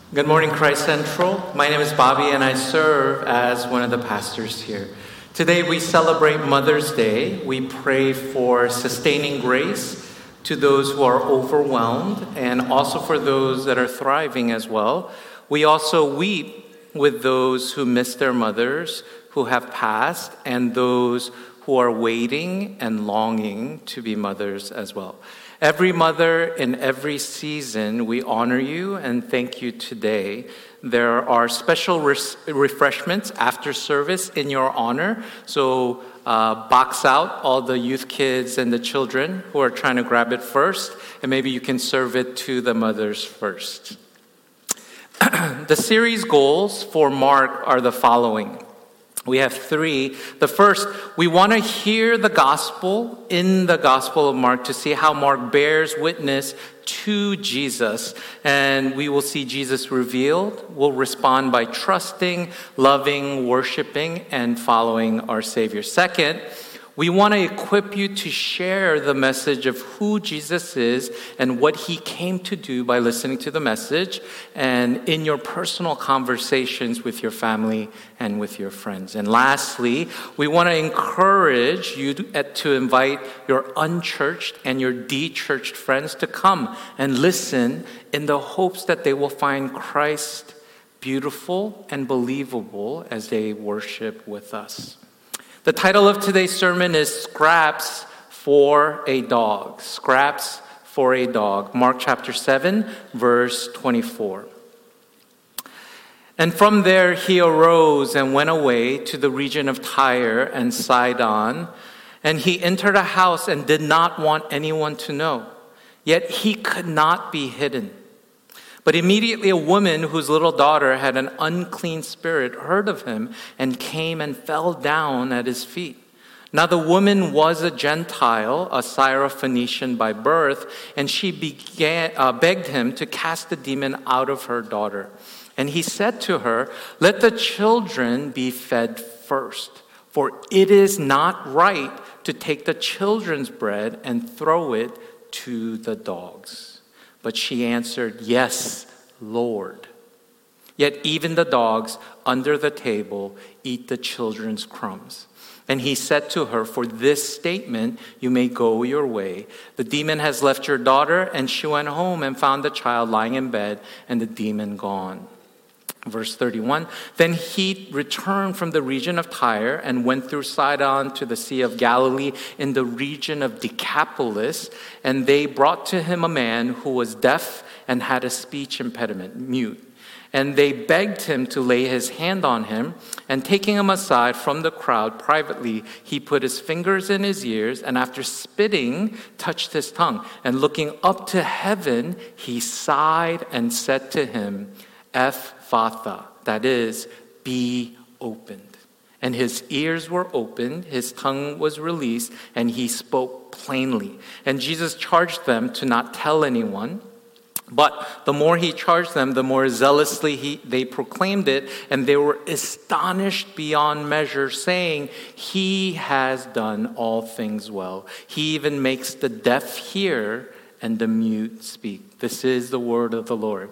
Good morning, Christ Central. My name is Bobby, and I serve as one of the pastors here. Today, we celebrate Mother's Day. We pray for sustaining grace to those who are overwhelmed and also for those that are thriving as well. We also weep with those who miss their mothers, who have passed, and those who are waiting and longing to be mothers as well. Every mother in every season, we honor you and thank you today. There are special refreshments after service in your honor. So box out all the youth kids and the children who are trying to grab it first, and maybe you can serve it to the mothers first. The series goals for Mark are the following. We have three. The first, we want to hear the gospel in the Gospel of Mark to see how Mark bears witness to Jesus. And we will see Jesus revealed. We'll respond by trusting, loving, worshiping, and following our Savior. Second, we want to equip you to share the message of who Jesus is and what he came to do by listening to the message and in your personal conversations with your family and with your friends. And lastly, we want to encourage you to invite your unchurched and your de-churched friends to come and listen in the hopes that they will find Christ beautiful and believable as they worship with us. The title of today's sermon is Scraps for a Dog. Scraps for a Dog. Mark chapter 7, verse 24. And from there he arose and went away to the region of Tyre and Sidon. And he entered a house and did not want anyone to know. Yet he could not be hidden. But immediately a woman whose little daughter had an unclean spirit heard of him and came and fell down at his feet. Now the woman was a Gentile, a Syrophoenician by birth, and she begged him to cast the demon out of her daughter. And he said to her, "Let the children be fed first, for it is not right to take the children's bread and throw it to the dogs." But she answered, "Yes, Lord. Yet even the dogs under the table eat the children's crumbs." And he said to her, "For this statement you may go your way. The demon has left your daughter." And she went home and found the child lying in bed and the demon gone. Verse 31, then he returned from the region of Tyre and went through Sidon to the Sea of Galilee in the region of Decapolis. And they brought to him a man who was deaf and had a speech impediment, mute. And they begged him to lay his hand on him. And taking him aside from the crowd privately, he put his fingers in his ears and after spitting, touched his tongue. And looking up to heaven, he sighed and said to him, Ephphatha, that is, be opened. And his ears were opened, his tongue was released, and he spoke plainly. And Jesus charged them to not tell anyone. But the more he charged them, the more zealously they proclaimed it, and they were astonished beyond measure, saying, "He has done all things well. He even makes the deaf hear and the mute speak." This is the word of the Lord.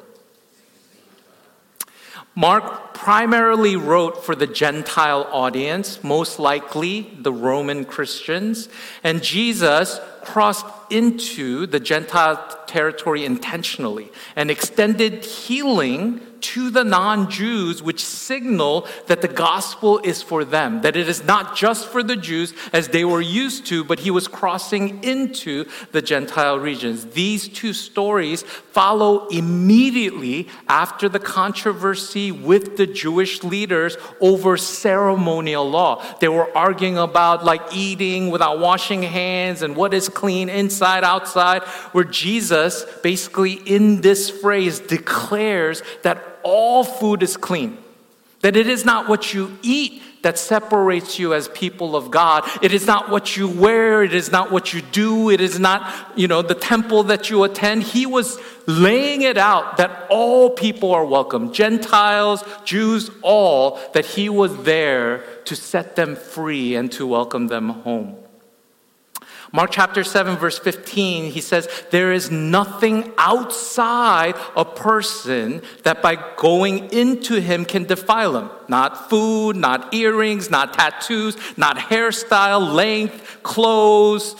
Mark primarily wrote for the Gentile audience, most likely the Roman Christians, and Jesus crossed into the Gentile territory intentionally and extended healing to the non-Jews, which signal that the gospel is for them, that it is not just for the Jews as they were used to, but he was crossing into the Gentile regions. These two stories follow immediately after the controversy with the Jewish leaders over ceremonial law. They were arguing about eating without washing hands and what is clean inside, outside, where Jesus basically in this phrase declares that all food is clean. That it is not what you eat that separates you as people of God. It is not what you wear. It is not what you do. It is not, the temple that you attend. He was laying it out that all people are welcome. Gentiles, Jews, all. That he was there to set them free and to welcome them home. Mark chapter 7, verse 15, he says, there is nothing outside a person that by going into him can defile him. Not food, not earrings, not tattoos, not hairstyle, length, clothes,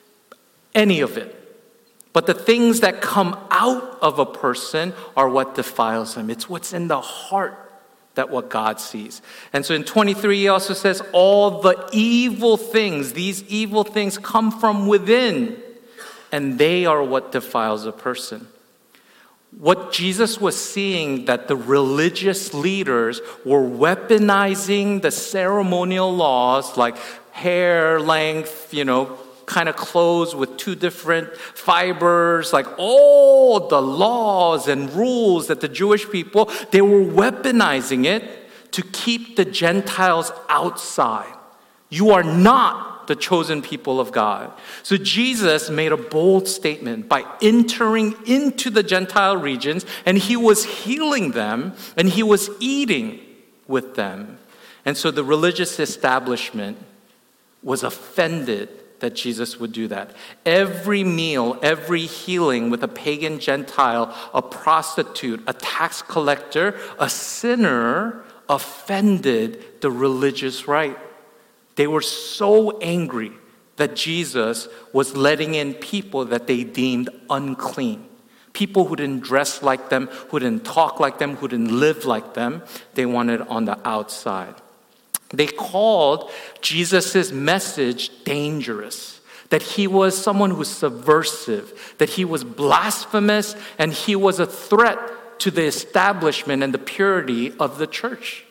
any of it. But the things that come out of a person are what defiles him. It's what's in the heart that what God sees. And so in 23, he also says, all the evil things, these evil things come from within, and they are what defiles a person. What Jesus was seeing, that the religious leaders were weaponizing the ceremonial laws, like hair length, kind of clothes with two different fibers, like all the laws and rules that the Jewish people, they were weaponizing it to keep the Gentiles outside. You are not the chosen people of God. So Jesus made a bold statement by entering into the Gentile regions, and he was healing them, and he was eating with them. And so the religious establishment was offended that Jesus would do that. Every meal, every healing with a pagan Gentile, a prostitute, a tax collector, a sinner, offended the religious right. They were so angry that Jesus was letting in people that they deemed unclean. People who didn't dress like them, who didn't talk like them, who didn't live like them. They wanted on the outside. They called Jesus' message dangerous, that he was someone who's subversive, that he was blasphemous, and he was a threat to the establishment and the purity of the church.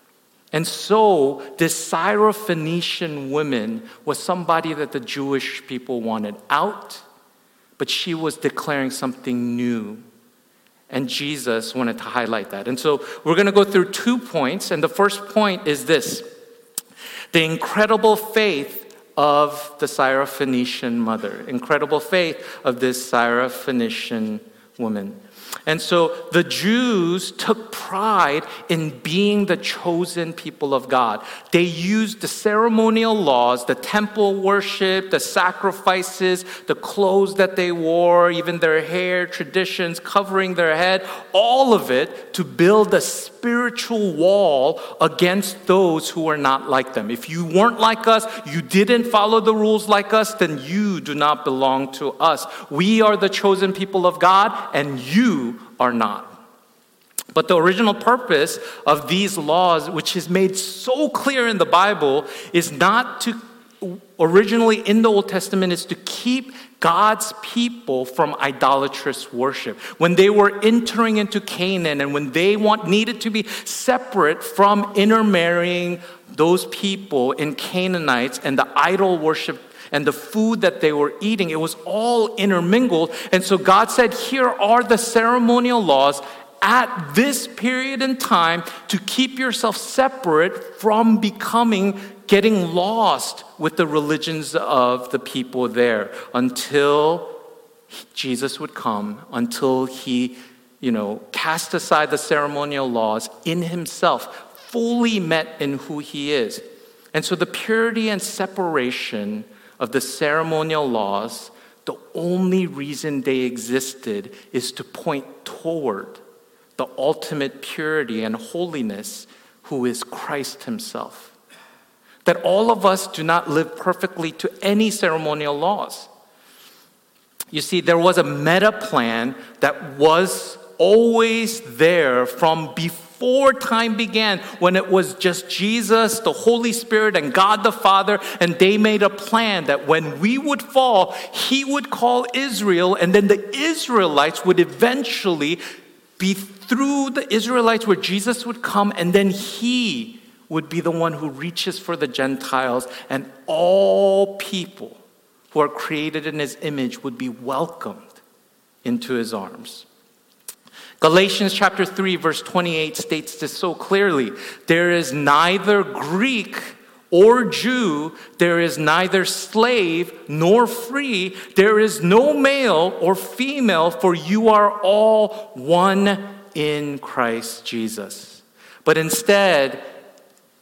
And so this Syrophoenician woman was somebody that the Jewish people wanted out, but she was declaring something new. And Jesus wanted to highlight that. And so we're going to go through 2 points. And the first point is this: the incredible faith of the Syrophoenician mother. Incredible faith of this Syrophoenician woman. And so the Jews took pride in being the chosen people of God. They used the ceremonial laws, the temple worship, the sacrifices, the clothes that they wore, even their hair, traditions, covering their head, all of it to build a spiritual wall against those who are not like them. If you weren't like us, you didn't follow the rules like us, then you do not belong to us. We are the chosen people of God, and you are not. But the original purpose of these laws, which is made so clear in the Bible, is not to, originally in the Old Testament, is to keep God's people from idolatrous worship. When they were entering into Canaan and when they needed to be separate from intermarrying those people in Canaanites and the idol worship and the food that they were eating, it was all intermingled. And so God said, here are the ceremonial laws at this period in time to keep yourself separate from getting lost with the religions of the people there until Jesus would come, until he, cast aside the ceremonial laws in himself, fully met in who he is. And so the purity and separation of the ceremonial laws, the only reason they existed is to point toward the ultimate purity and holiness, who is Christ himself. That all of us do not live perfectly to any ceremonial laws. You see, there was a meta plan that was always there from before time began, when it was just Jesus, the Holy Spirit, and God the Father, and they made a plan that when we would fall, he would call Israel, and then the Israelites would eventually be through the Israelites where Jesus would come, and then he would be the one who reaches for the Gentiles, and all people who are created in his image would be welcomed into his arms. Galatians chapter 3, verse 28 states this so clearly. There is neither Greek or Jew, there is neither slave nor free, there is no male or female, for you are all one in Christ Jesus. But instead,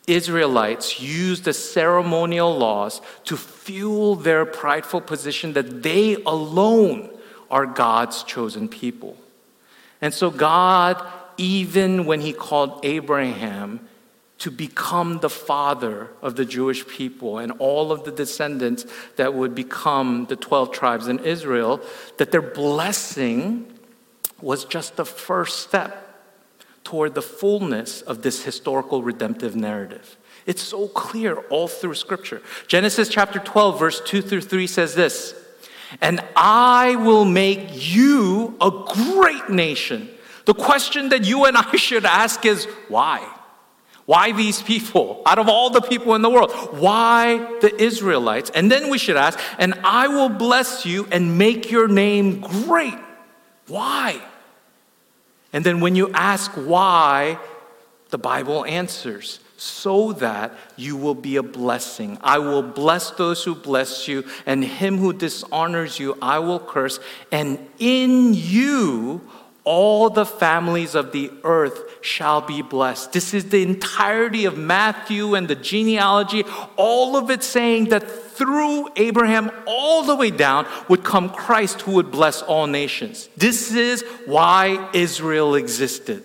Israelites used the ceremonial laws to fuel their prideful position that they alone are God's chosen people. And so God, even when he called Abraham to become the father of the Jewish people and all of the descendants that would become the 12 tribes in Israel, that their blessing was just the first step toward the fullness of this historical redemptive narrative. It's so clear all through Scripture. Genesis chapter 12, verse 2 through 3 says this, "And I will make you a great nation." The question that you and I should ask is, why? Why these people? Out of all the people in the world, why the Israelites? And then we should ask, "And I will bless you and make your name great." Why? And then when you ask why, the Bible answers, "So that you will be a blessing. I will bless those who bless you, and him who dishonors you I will curse. And in you all the families of the earth shall be blessed." This is the entirety of Matthew and the genealogy, all of it saying that through Abraham all the way down would come Christ who would bless all nations. This is why Israel existed.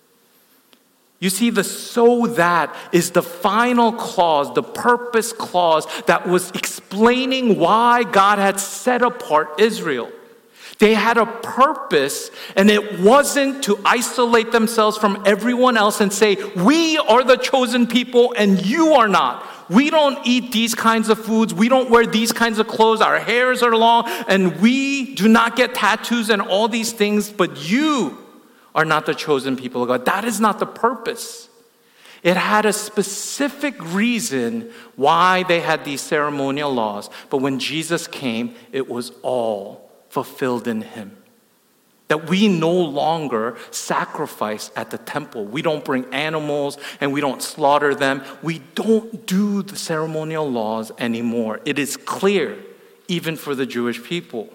You see, the "so that" is the final clause, the purpose clause that was explaining why God had set apart Israel. They had a purpose, and it wasn't to isolate themselves from everyone else and say, "We are the chosen people and you are not. We don't eat these kinds of foods. We don't wear these kinds of clothes. Our hairs are long, and we do not get tattoos and all these things, but you are not the chosen people of God." That is not the purpose. It had a specific reason why they had these ceremonial laws, but when Jesus came, it was all fulfilled in him. That we no longer sacrifice at the temple. We don't bring animals and we don't slaughter them. We don't do the ceremonial laws anymore. It is clear, even for the Jewish people.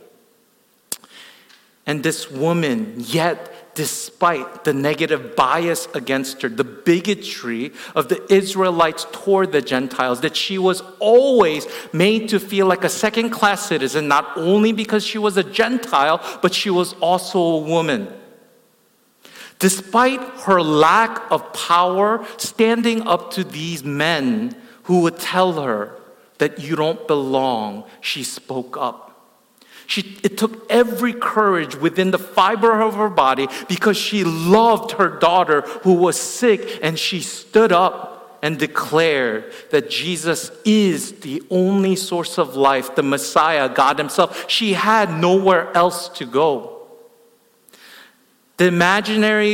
And this woman, yet despite the negative bias against her, the bigotry of the Israelites toward the Gentiles, that she was always made to feel like a second-class citizen, not only because she was a Gentile, but she was also a woman. Despite her lack of power, standing up to these men who would tell her that you don't belong, she spoke up. It took every courage within the fiber of her body because she loved her daughter who was sick, and she stood up and declared that Jesus is the only source of life, the Messiah, God himself. She had nowhere else to go. The imaginary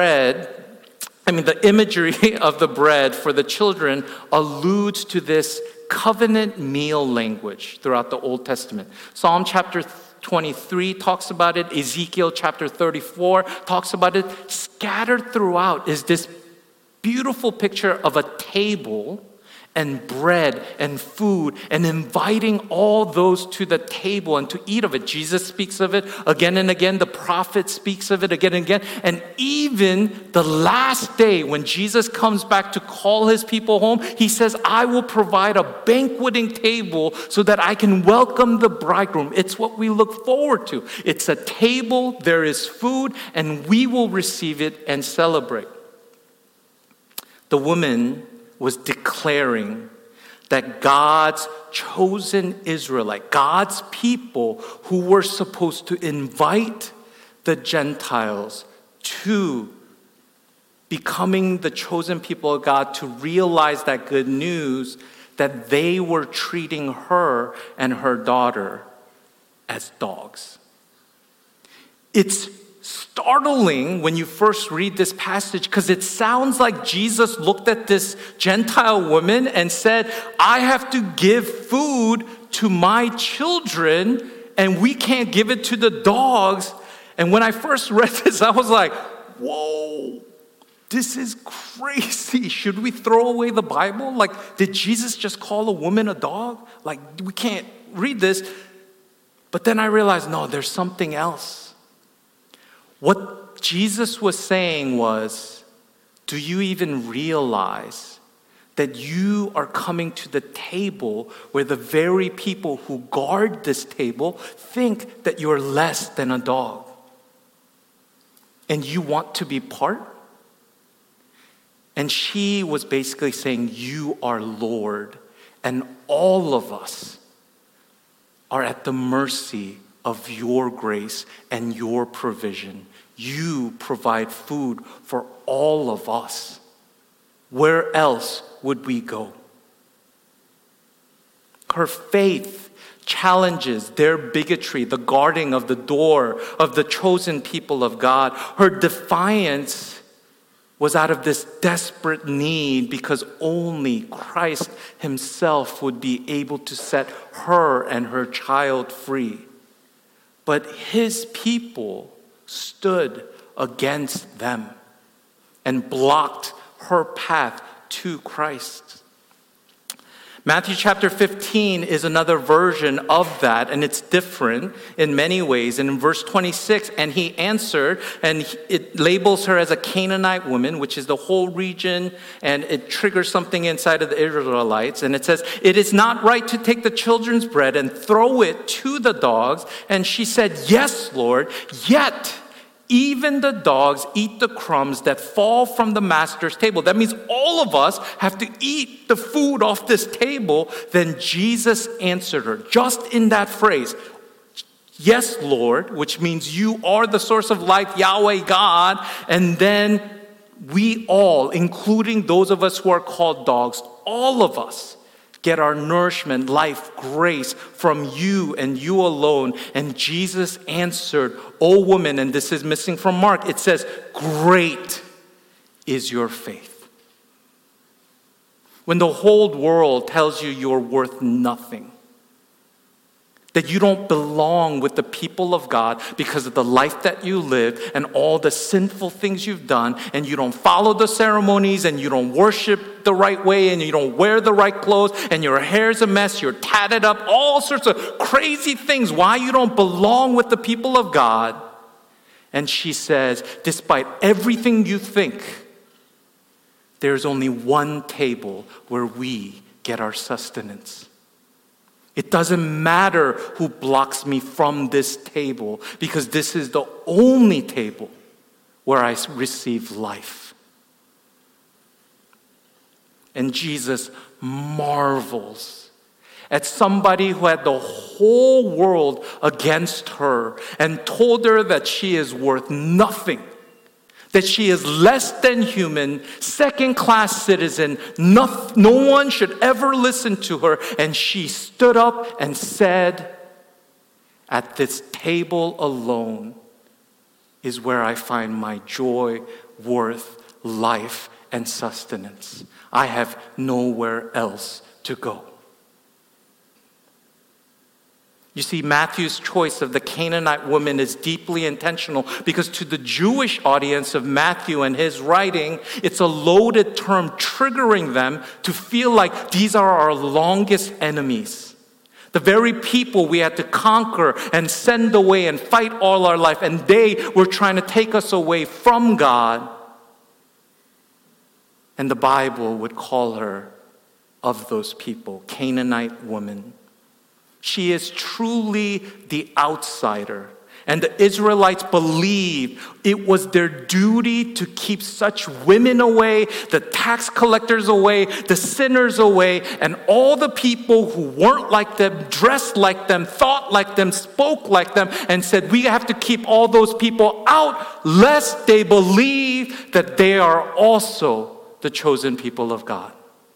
the imagery of the bread for the children alludes to this covenant meal language throughout the Old Testament. Psalm chapter 23 talks about it. Ezekiel chapter 34 talks about it. Scattered throughout is this beautiful picture of a table and bread and food and inviting all those to the table and to eat of it. Jesus speaks of it again and again. The prophet speaks of it again and again. And even the last day when Jesus comes back to call his people home, he says, "I will provide a banqueting table so that I can welcome the bridegroom." It's what we look forward to. It's a table, there is food, and we will receive it and celebrate. The woman was declaring that God's chosen Israelite, God's people who were supposed to invite the Gentiles to becoming the chosen people of God, to realize that good news, that they were treating her and her daughter as dogs. It's startling when you first read this passage because it sounds like Jesus looked at this Gentile woman and said, "I have to give food to my children and we can't give it to the dogs." And when I first read this, I was like, whoa, this is crazy. Should we throw away the Bible? Like, did Jesus just call a woman a dog? Like, we can't read this. But then I realized, no, there's something else. What Jesus was saying was, do you even realize that you are coming to the table where the very people who guard this table think that you're less than a dog. And you want to be part? And she was basically saying, you are Lord, and all of us are at the mercy of your grace and your provision. You provide food for all of us. Where else would we go? Her faith challenges their bigotry, the guarding of the door of the chosen people of God. Her defiance was out of this desperate need because only Christ himself would be able to set her and her child free. But his people stood against them and blocked her path to Christ. Matthew chapter 15 is another version of that, and it's different in many ways. And in verse 26, and he answered, and it labels her as a Canaanite woman, which is the whole region, and it triggers something inside of the Israelites. And it says, it is not right to take the children's bread and throw it to the dogs. And she said, yes, Lord, yet even the dogs eat the crumbs that fall from the master's table. That means all of us have to eat the food off this table. Then Jesus answered her, just in that phrase, yes, Lord, which means you are the source of life, Yahweh God. And then we all, including those of us who are called dogs, all of us get our nourishment, life, grace from you and you alone. And Jesus answered, O woman, and this is missing from Mark, it says, great is your faith. When the whole world tells you you're worth nothing, that you don't belong with the people of God because of the life that you live and all the sinful things you've done, and you don't follow the ceremonies, and you don't worship the right way, and you don't wear the right clothes, and your hair's a mess, you're tatted up, all sorts of crazy things, why you don't belong with the people of God. And she says, despite everything you think, there's only one table where we get our sustenance. It doesn't matter who blocks me from this table, because this is the only table where I receive life. And Jesus marvels at somebody who had the whole world against her and told her that she is worth nothing, that she is less than human, second-class citizen. No one should ever listen to her. And she stood up and said, at this table alone is where I find my joy, worth, life, and sustenance. I have nowhere else to go. You see, Matthew's choice of the Canaanite woman is deeply intentional, because to the Jewish audience of Matthew and his writing, it's a loaded term triggering them to feel like these are our longest enemies. The very people we had to conquer and send away and fight all our life, and they were trying to take us away from God. And the Bible would call her of those people, Canaanite woman. She is truly the outsider. And the Israelites believed it was their duty to keep such women away, the tax collectors away, the sinners away, and all the people who weren't like them, dressed like them, thought like them, spoke like them, and said, we have to keep all those people out, lest they believe that they are also the chosen people of God.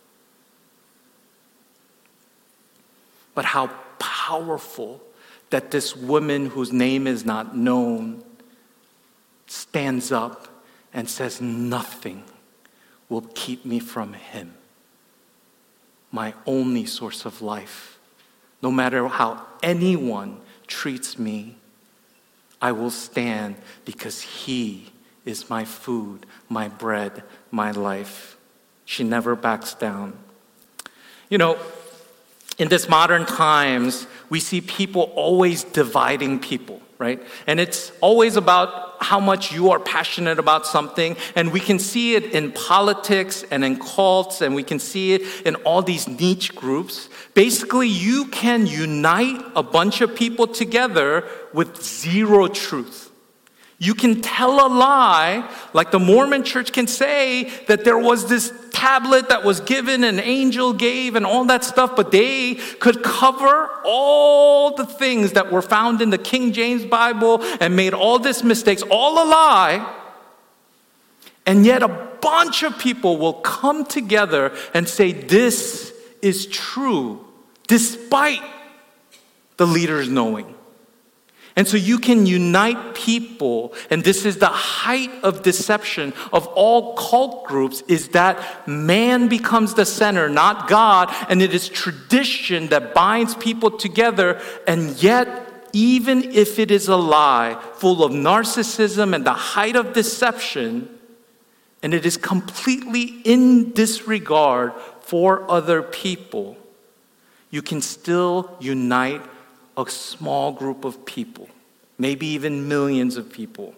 But how powerful that this woman whose name is not known stands up and says, nothing will keep me from him, my only source of life. No matter how anyone treats me, I will stand because he is my food, my bread, my life. She never backs down. You know, in this modern times, we see people always dividing people. right? And it's always about how much you are passionate about something. And we can see it in politics and in cults, and we can see it in all these niche groups. Basically, you can unite a bunch of people together with zero truth. You can tell a lie, like the Mormon church can say that there was this tablet that was given, an angel gave, and all that stuff, but they could cover all the things that were found in the King James Bible and made all these mistakes, all a lie. And yet a bunch of people will come together and say, this is true, despite the leaders knowing. And so you can unite people, and this is the height of deception of all cult groups, is that man becomes the center, not God, and it is tradition that binds people together, and yet, even if it is a lie, full of narcissism and the height of deception, and it is completely in disregard for other people, you can still unite a small group of people, maybe even millions of people.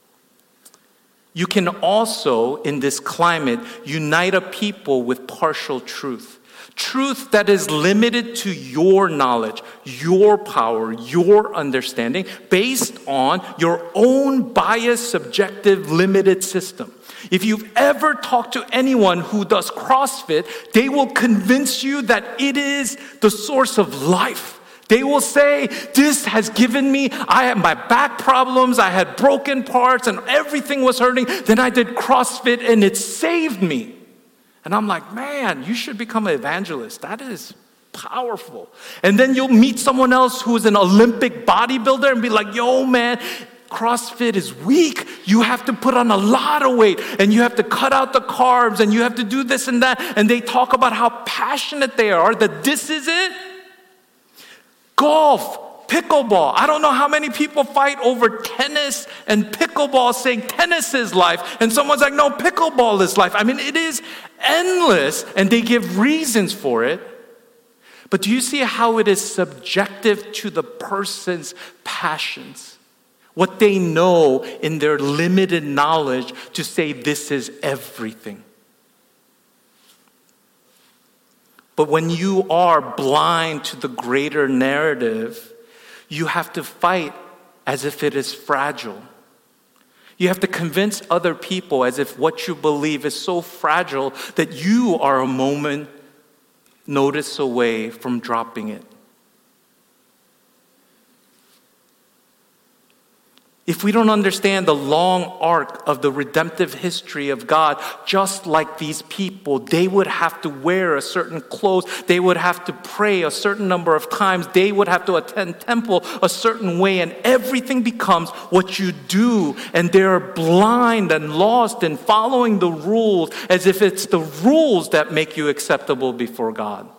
You can also, in this climate, unite a people with partial truth. Truth that is limited to your knowledge, your power, your understanding, based on your own biased, subjective, limited system. If you've ever talked to anyone who does CrossFit, they will convince you that it is the source of life. They will say, this has given me, I had my back problems, I had broken parts, and everything was hurting. Then I did CrossFit, and it saved me. And I'm like, man, you should become an evangelist. That is powerful. And then you'll meet someone else who's an Olympic bodybuilder and be like, yo, man, CrossFit is weak. You have to put on a lot of weight, and you have to cut out the carbs, and you have to do this and that. And they talk about how passionate they are, that this is it. Golf, pickleball. I don't know how many people fight over tennis and pickleball, saying tennis is life. And someone's like, no, pickleball is life. I mean, it is endless, and they give reasons for it. But do you see how it is subjective to the person's passions? What they know in their limited knowledge to say this is everything. But when you are blind to the greater narrative, you have to fight as if it is fragile. You have to convince other people as if what you believe is so fragile that you are a moment notice away from dropping it. If we don't understand the long arc of the redemptive history of God, just like these people, they would have to wear a certain clothes. They would have to pray a certain number of times. They would have to attend temple a certain way. And everything becomes what you do. And they're blind and lost in following the rules as if it's the rules that make you acceptable before God.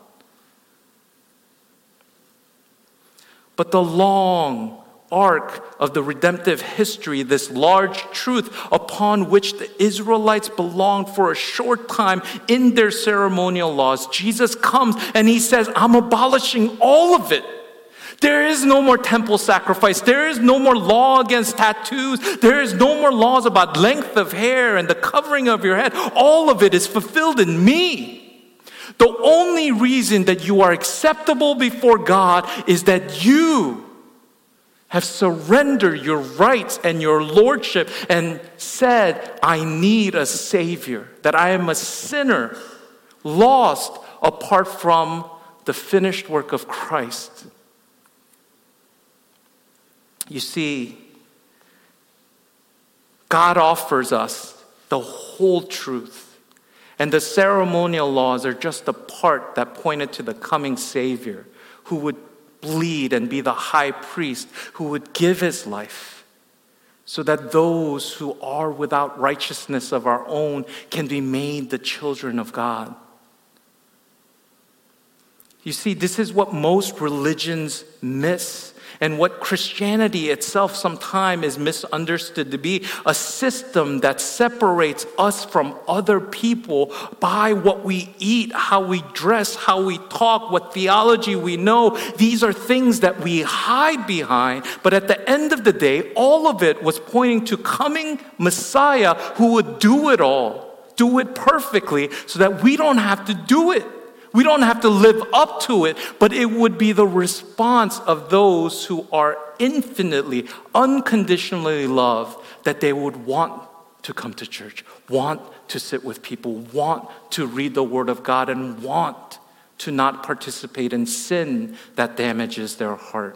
But the long arc of the redemptive history, this large truth upon which the Israelites belonged for a short time in their ceremonial laws, Jesus comes and he says, I'm abolishing all of it. There is no more temple sacrifice. There is no more law against tattoos. There is no more laws about length of hair and the covering of your head. All of it is fulfilled in me. The only reason that you are acceptable before God is that you have surrendered your rights and your lordship and said, I need a Savior, that I am a sinner, lost apart from the finished work of Christ. You see, God offers us the whole truth, and the ceremonial laws are just a part that pointed to the coming Savior who would bleed and be the high priest, who would give his life so that those who are without righteousness of our own can be made the children of God. You see, this is what most religions miss, and what Christianity itself sometimes is misunderstood to be: a system that separates us from other people by what we eat, how we dress, how we talk, what theology we know. These are things that we hide behind, but at the end of the day, all of it was pointing to coming Messiah who would do it all, do it perfectly, so that we don't have to do it. We don't have to live up to it, but it would be the response of those who are infinitely, unconditionally loved, that they would want to come to church, want to sit with people, want to read the Word of God, and want to not participate in sin that damages their heart.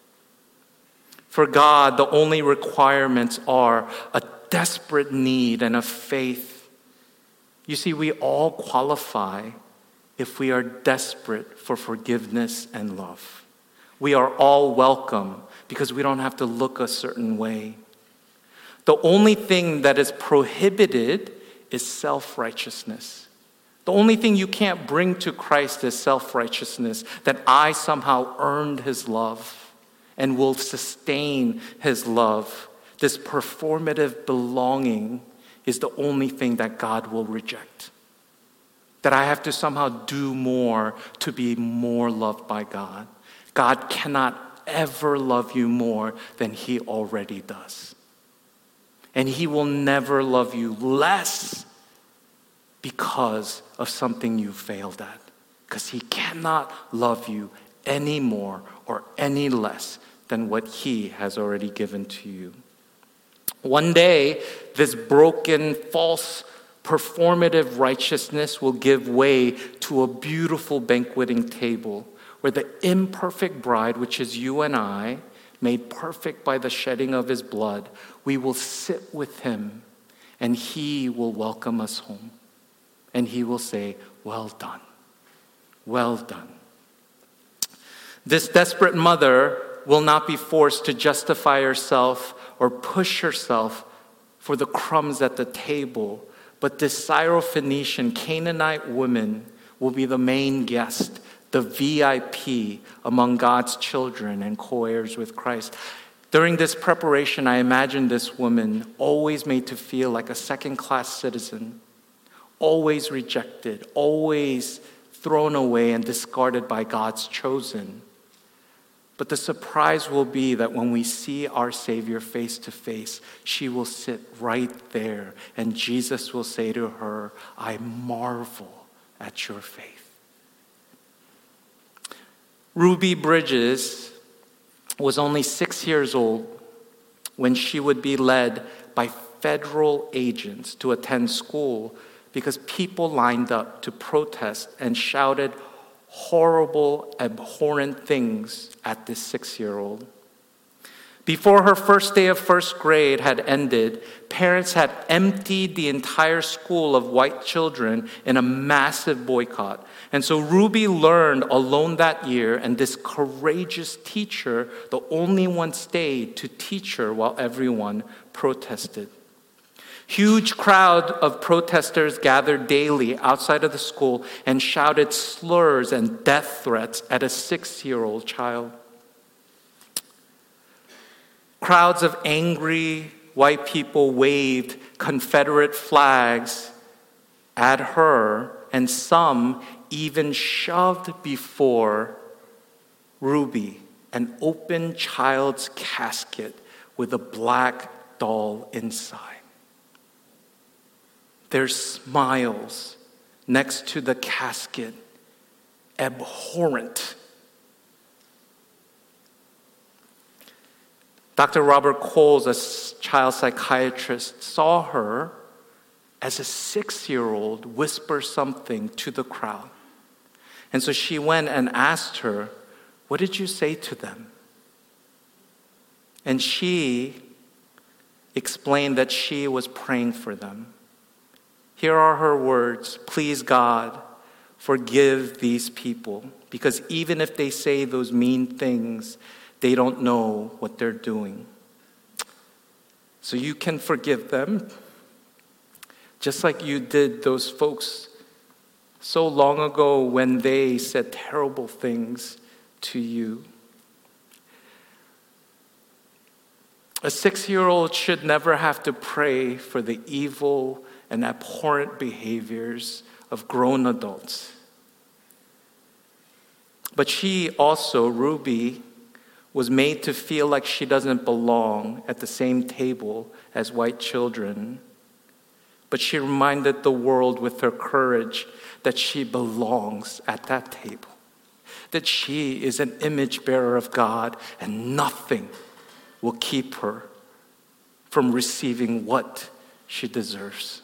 For God, the only requirements are a desperate need and a faith. You see, we all qualify if we are desperate for forgiveness and love. We are all welcome because we don't have to look a certain way. The only thing that is prohibited is self-righteousness. The only thing you can't bring to Christ is self-righteousness, that I somehow earned his love and will sustain his love. This performative belonging is the only thing that God will reject. That I have to somehow do more to be more loved by God. God cannot ever love you more than he already does. And he will never love you less because of something you failed at. Because he cannot love you any more or any less than what he has already given to you. One day, this broken, false, performative righteousness will give way to a beautiful banqueting table where the imperfect bride, which is you and I, made perfect by the shedding of his blood, we will sit with him and he will welcome us home. And he will say, well done, well done. This desperate mother will not be forced to justify herself or push herself for the crumbs at the table. But this Syrophoenician Canaanite woman will be the main guest, the VIP among God's children and co-heirs with Christ. During this preparation, I imagined this woman always made to feel like a second-class citizen, always rejected, always thrown away and discarded by God's chosen. But the surprise will be that when we see our Savior face to face, she will sit right there, and Jesus will say to her, I marvel at your faith. Ruby Bridges was only 6 years old when she would be led by federal agents to attend school because people lined up to protest and shouted horrible, abhorrent things at this 6-year-old. Before her first day of first grade had ended, parents had emptied the entire school of white children in a massive boycott. And so Ruby learned alone that year, and this courageous teacher, the only one, stayed to teach her while everyone protested. Huge crowd of protesters gathered daily outside of the school and shouted slurs and death threats at a 6-year-old child. Crowds of angry white people waved Confederate flags at her, and some even shoved before Ruby an open child's casket with a black doll inside. Their smiles next to the casket, abhorrent. Dr. Robert Coles, a child psychiatrist, saw her as a 6-year-old whisper something to the crowd. And so she went and asked her, what did you say to them? And she explained that she was praying for them. Here are her words: please God, forgive these people, because even if they say those mean things, they don't know what they're doing. So you can forgive them, just like you did those folks so long ago when they said terrible things to you. A 6-year-old should never have to pray for the evil and abhorrent behaviors of grown adults. But she also, Ruby, was made to feel like she doesn't belong at the same table as white children. But she reminded the world with her courage that she belongs at that table, that she is an image bearer of God, and nothing will keep her from receiving what she deserves.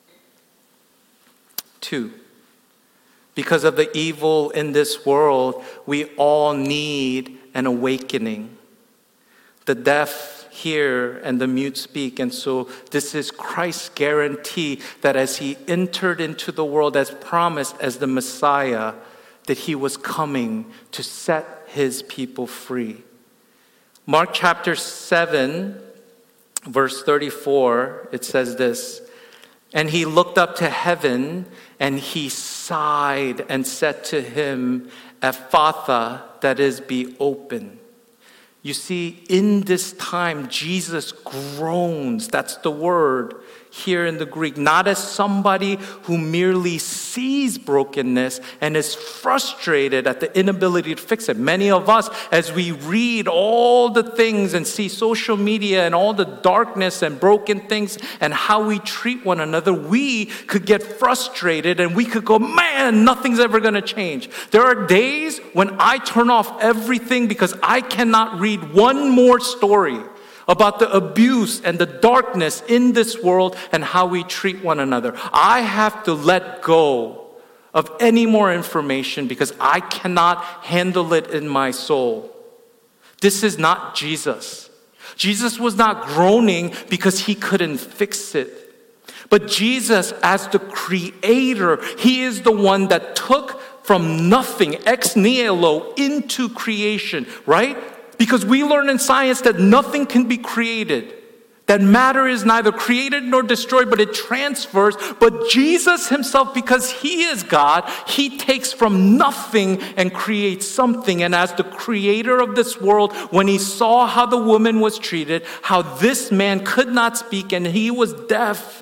2, because of the evil in this world, we all need an awakening. The deaf hear and the mute speak, and so this is Christ's guarantee that as he entered into the world as promised as the Messiah, that he was coming to set his people free. Mark chapter 7, verse 34, it says this, "And he looked up to heaven, and he sighed and said to him, Ephphatha, that is, be open." You see, in this time, Jesus groans. That's the word here in the Greek. Not as somebody who merely sees brokenness and is frustrated at the inability to fix it. Many of us, as we read all the things and see social media and all the darkness and broken things and how we treat one another, we could get frustrated and we could go, man, nothing's ever going to change. There are days when I turn off everything because I cannot read one more story about the abuse and the darkness in this world and how we treat one another. I have to let go of any more information because I cannot handle it in my soul. This is not Jesus. Jesus was not groaning because he couldn't fix it. But Jesus, as the creator, he is the one that took from nothing, ex nihilo, into creation, right? Because we learn in science that nothing can be created. That matter is neither created nor destroyed, but it transfers. But Jesus himself, because he is God, he takes from nothing and creates something. And as the creator of this world, when he saw how the woman was treated, how this man could not speak and he was deaf,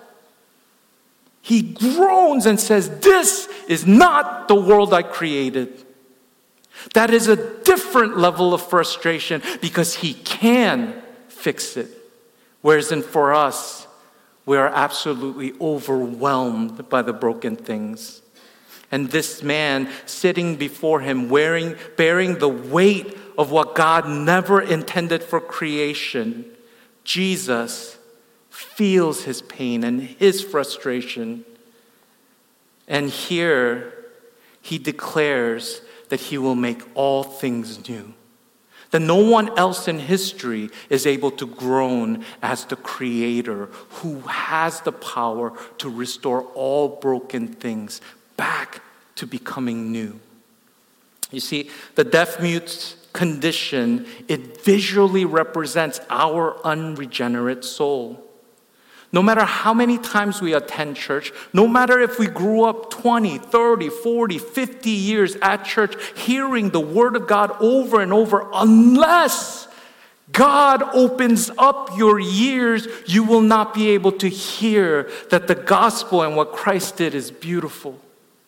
he groans and says, "This is not the world I created." That is a different level of frustration because he can fix it. Whereas for us, we are absolutely overwhelmed by the broken things. And this man sitting before him, bearing the weight of what God never intended for creation, Jesus feels his pain and his frustration. And here he declares that he will make all things new. That no one else in history is able to groan as the creator who has the power to restore all broken things back to becoming new. You see, the deaf-mute's condition, it visually represents our unregenerate soul. No matter how many times we attend church, no matter if we grew up 20, 30, 40, 50 years at church, hearing the word of God over and over, unless God opens up your ears, you will not be able to hear that the gospel and what Christ did is beautiful.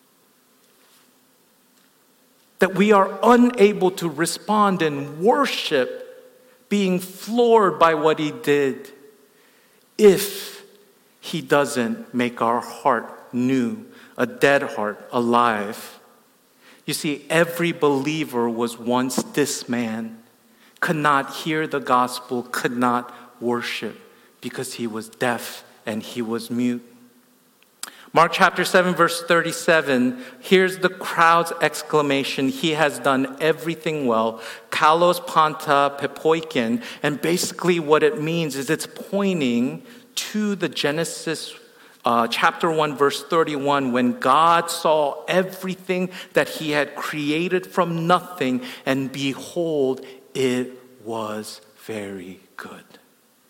That we are unable to respond in worship, being floored by what he did, if he doesn't make our heart new, a dead heart alive. You see, every believer was once this man, could not hear the gospel, could not worship because he was deaf and he was mute. Mark chapter 7, verse 37, here's the crowd's exclamation, "He has done everything well. Kalos panta pepoikin." And basically what it means is it's pointing to the Genesis chapter 1, verse 31, when God saw everything that he had created from nothing, and behold, it was very good.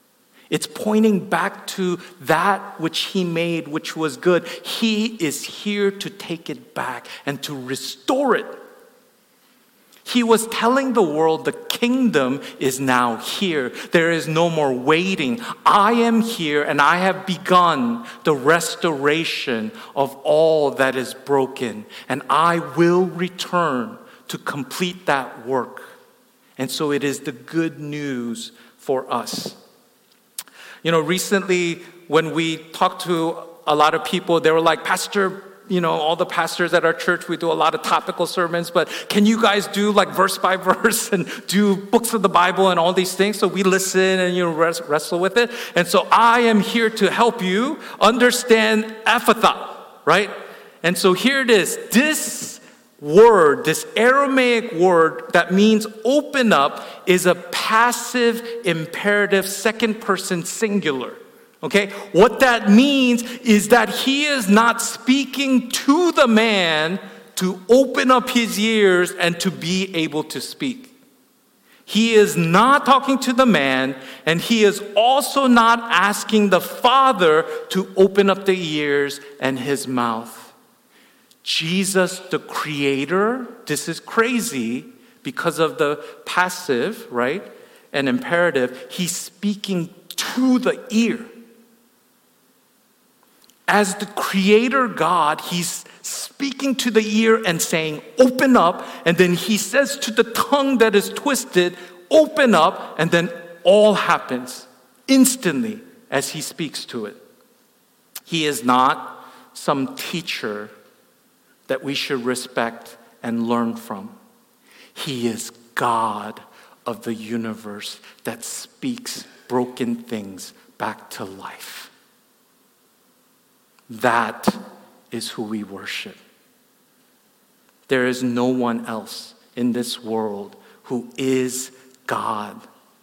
It's pointing back to that which he made, which was good. He is here to take it back and to restore it. He was telling the world the kingdom is now here. There is no more waiting. I am here and I have begun the restoration of all that is broken. And I will return to complete that work. And so it is the good news for us. Recently when we talked to a lot of people, they were like, Pastor, all the pastors at our church, we do a lot of topical sermons, but can you guys do like verse by verse and do books of the Bible and all these things? So we listen and wrestle with it. And so I am here to help you understand Ephatha, right? And so here it is. This word, this Aramaic word that means open up, is a passive imperative second person singular. Okay, what that means is that he is not speaking to the man to open up his ears and to be able to speak. He is not talking to the man, and he is also not asking the Father to open up the ears and his mouth. Jesus, the Creator, this is crazy because of the passive, right, and imperative. He's speaking to the ear. As the Creator God, he's speaking to the ear and saying, open up. And then he says to the tongue that is twisted, open up. And then all happens instantly as he speaks to it. He is not some teacher that we should respect and learn from. He is God of the universe that speaks broken things back to life. That is who we worship. There is no one else in this world who is God.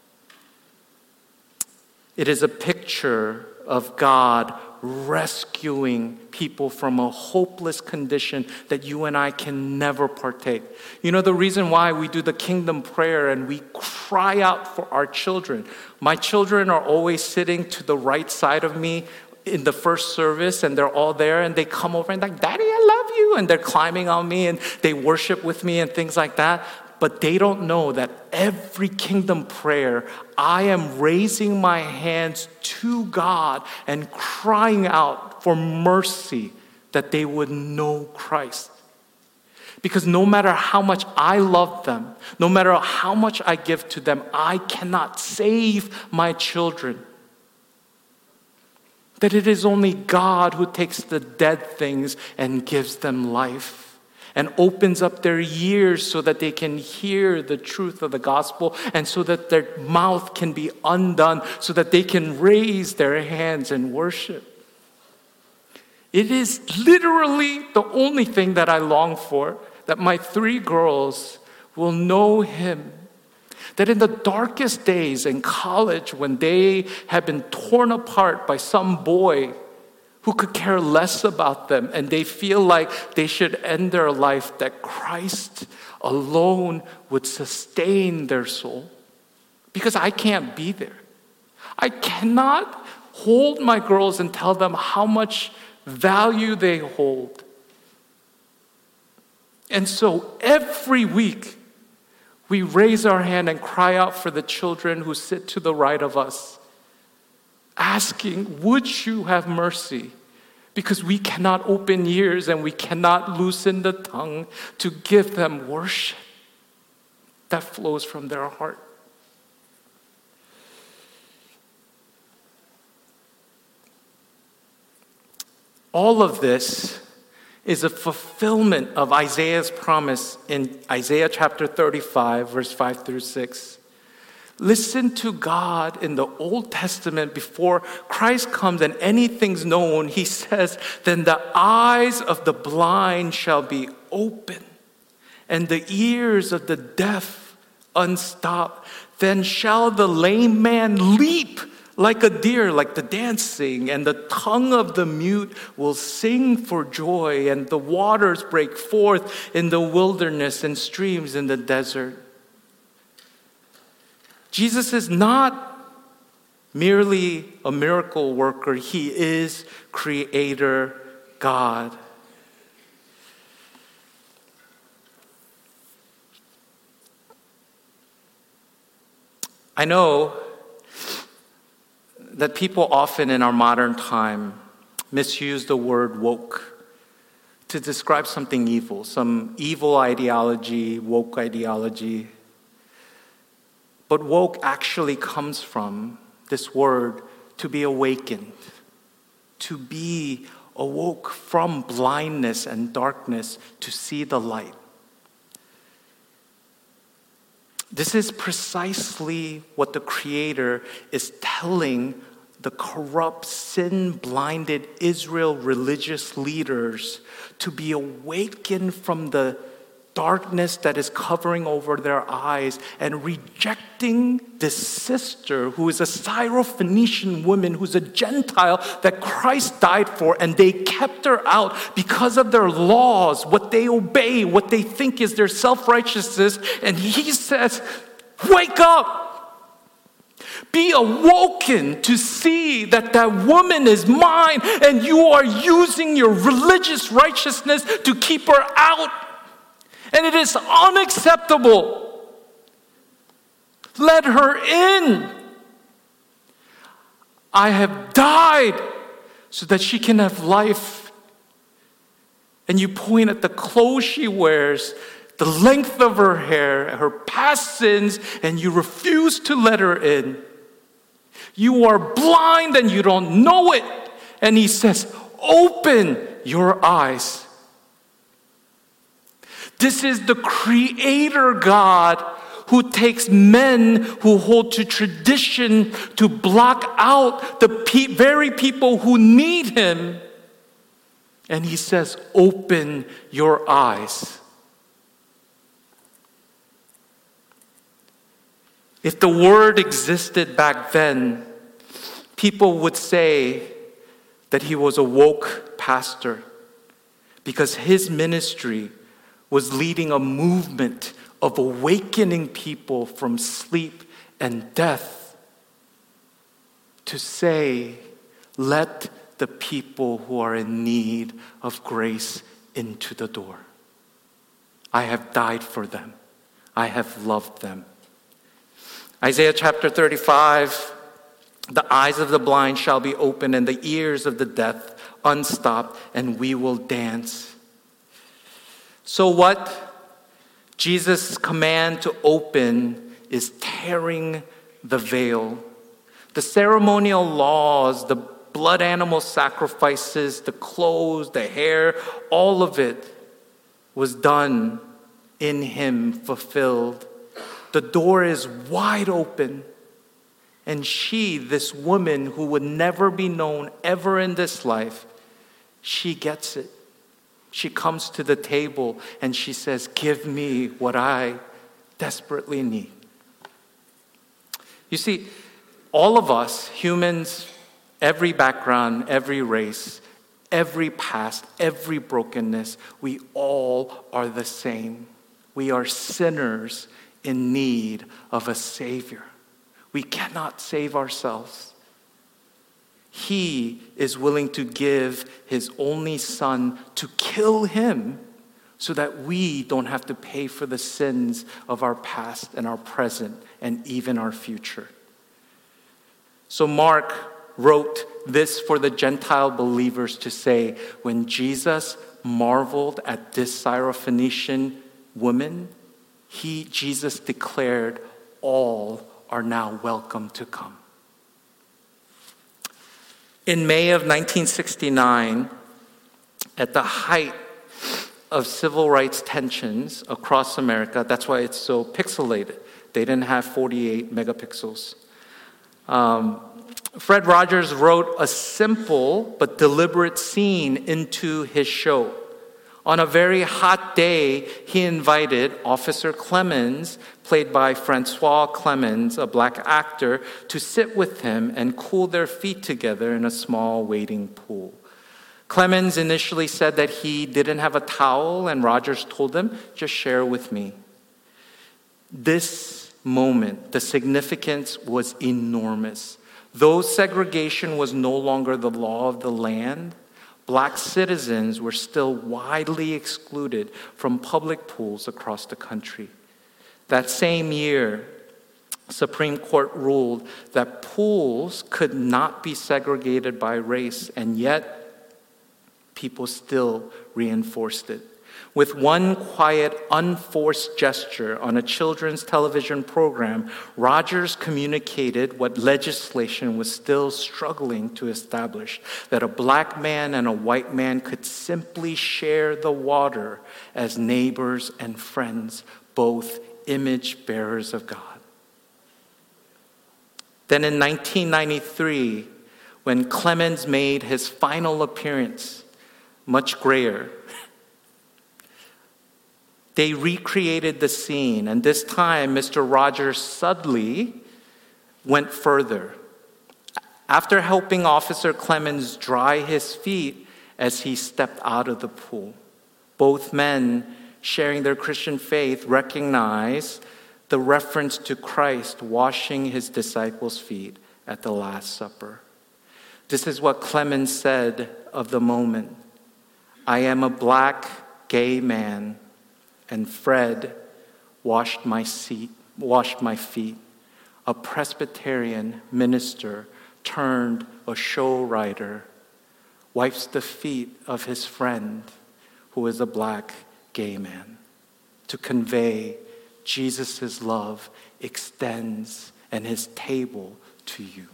It is a picture of God rescuing people from a hopeless condition that you and I can never partake. The reason why we do the kingdom prayer and we cry out for our children. My children are always sitting to the right side of me in the first service, and they're all there, and they come over and like, Daddy, I love you, and they're climbing on me, and they worship with me and things like that. But they don't know that every kingdom prayer, I am raising my hands to God and crying out for mercy that they would know Christ. Because no matter how much I love them, no matter how much I give to them, I cannot save my children. That it is only God who takes the dead things and gives them life and opens up their ears so that they can hear the truth of the gospel and so that their mouth can be undone so that they can raise their hands and worship. It is literally the only thing that I long for, that my 3 girls will know him. That in the darkest days in college, when they had been torn apart by some boy who could care less about them and they feel like they should end their life, that Christ alone would sustain their soul. Because I can't be there. I cannot hold my girls and tell them how much value they hold. And so every week, we raise our hand and cry out for the children who sit to the right of us, asking, would you have mercy? Because we cannot open ears and we cannot loosen the tongue to give them worship that flows from their heart. All of this is a fulfillment of Isaiah's promise in Isaiah chapter 35, verse 5 through 6. Listen to God in the Old Testament before Christ comes and anything's known. He says, then the eyes of the blind shall be open and the ears of the deaf unstopped. Then shall the lame man leap like a deer, like the dancing, and the tongue of the mute will sing for joy, and the waters break forth in the wilderness and streams in the desert. Jesus is not merely a miracle worker. He is Creator God. I know that people often in our modern time misuse the word woke to describe something evil, some evil ideology, woke ideology. But woke actually comes from this word to be awakened, to be awoke from blindness and darkness to see the light. This is precisely what the Creator is telling the corrupt, sin-blinded Israel religious leaders to be awakened from the darkness that is covering over their eyes and rejecting this sister who is a Syrophoenician woman, who's a Gentile that Christ died for, and they kept her out because of their laws, what they obey, what they think is their self-righteousness. And he says, wake up! Be awoken to see that that woman is mine, and you are using your religious righteousness to keep her out. And it is unacceptable. Let her in. I have died so that she can have life. And you point at the clothes she wears, the length of her hair, her past sins, and you refuse to let her in. You are blind and you don't know it. And he says, open your eyes. This is the Creator God who takes men who hold to tradition to block out the very people who need Him. And He says, open your eyes. If the Word existed back then, people would say that He was a woke pastor because His ministry was leading a movement of awakening people from sleep and death to say, let the people who are in need of grace into the door. I have died for them. I have loved them. Isaiah chapter 35, the eyes of the blind shall be opened and the ears of the deaf unstopped, and we will dance. So what? Jesus' command to open is tearing the veil. The ceremonial laws, the blood animal sacrifices, the clothes, the hair, all of it was done in Him, fulfilled. The door is wide open. And she, this woman who would never be known ever in this life, she gets it. She comes to the table and she says, give me what I desperately need. You see, all of us, humans, every background, every race, every past, every brokenness, we all are the same. We are sinners in need of a Savior. We cannot save ourselves. He is willing to give His only Son to kill Him so that we don't have to pay for the sins of our past and our present and even our future. So Mark wrote this for the Gentile believers to say, when Jesus marveled at this Syrophoenician woman, Jesus declared, all are now welcome to come. In May of 1969, at the height of civil rights tensions across America, that's why it's so pixelated. They didn't have 48 megapixels. Fred Rogers wrote a simple but deliberate scene into his show. On a very hot day, he invited Officer Clemens, played by Francois Clemens, a black actor, to sit with him and cool their feet together in a small wading pool. Clemens initially said that he didn't have a towel, and Rogers told him, just share with me. This moment, the significance was enormous. Though segregation was no longer the law of the land, black citizens were still widely excluded from public pools across the country. That same year, Supreme Court ruled that pools could not be segregated by race, and yet people still reinforced it. With one quiet, unforced gesture on a children's television program, Rogers communicated what legislation was still struggling to establish, that a black man and a white man could simply share the water as neighbors and friends, both image bearers of God. Then in 1993, when Clemens made his final appearance, much grayer, they recreated the scene, and this time Mr. Rogers Sudley went further. After helping Officer Clemens dry his feet as he stepped out of the pool, both men, sharing their Christian faith, recognized the reference to Christ washing his disciples' feet at the Last Supper. This is what Clemens said of the moment. "I am a black gay man, and Fred washed my feet. A Presbyterian minister turned a show writer wipes the feet of his friend who is a black gay man. To convey Jesus' love extends and his table to you."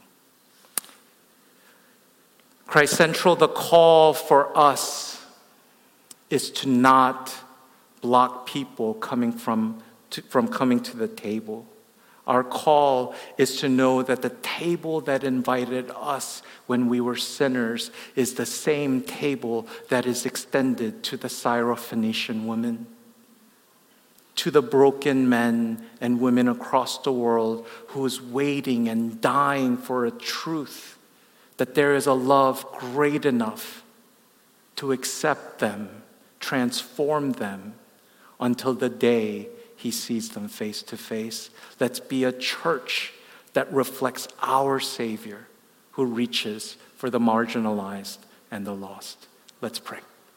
Christ Central, the call for us is to not block people from coming to the table. Our call is to know that the table that invited us when we were sinners is the same table that is extended to the Syrophoenician woman, to the broken men and women across the world who is waiting and dying for a truth, that there is a love great enough to accept them, transform them, until the day he sees them face to face. Let's be a church that reflects our Savior who reaches for the marginalized and the lost. Let's pray.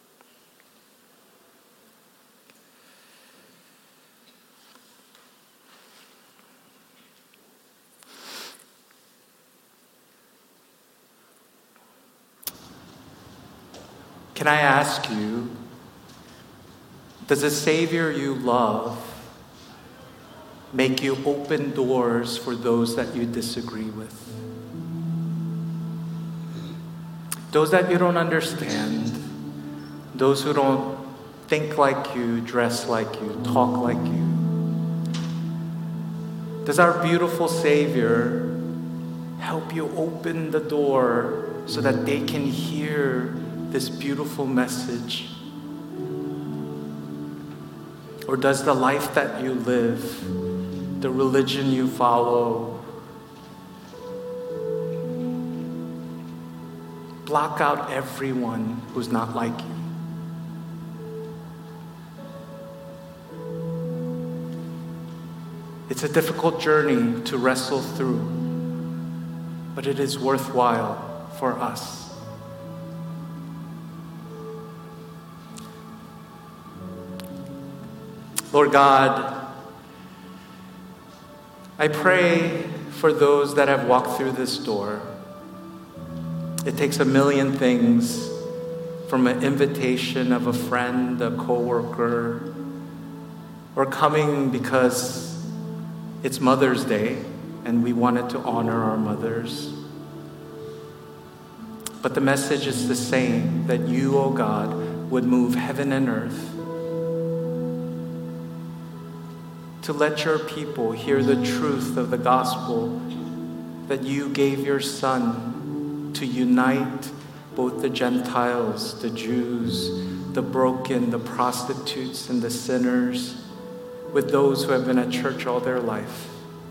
Can I ask you, does the Savior you love make you open doors for those that you disagree with? Those that you don't understand, those who don't think like you, dress like you, talk like you. Does our beautiful Savior help you open the door so that they can hear this beautiful message? Or does the life that you live, the religion you follow, block out everyone who's not like you? It's a difficult journey to wrestle through, but it is worthwhile for us. Lord God, I pray for those that have walked through this door. It takes a million things, from an invitation of a friend, a coworker, or coming because it's Mother's Day and we wanted to honor our mothers. But the message is the same, that you, O God, would move heaven and earth to let your people hear the truth of the gospel, that you gave your Son to unite both the Gentiles, the Jews, the broken, the prostitutes, and the sinners with those who have been at church all their life.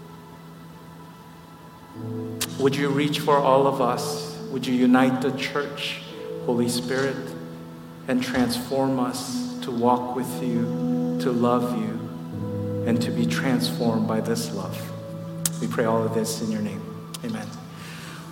Would you reach for all of us? Would you unite the church, Holy Spirit, and transform us to walk with you, to love you, and to be transformed by this love? We pray all of this in your name. Amen.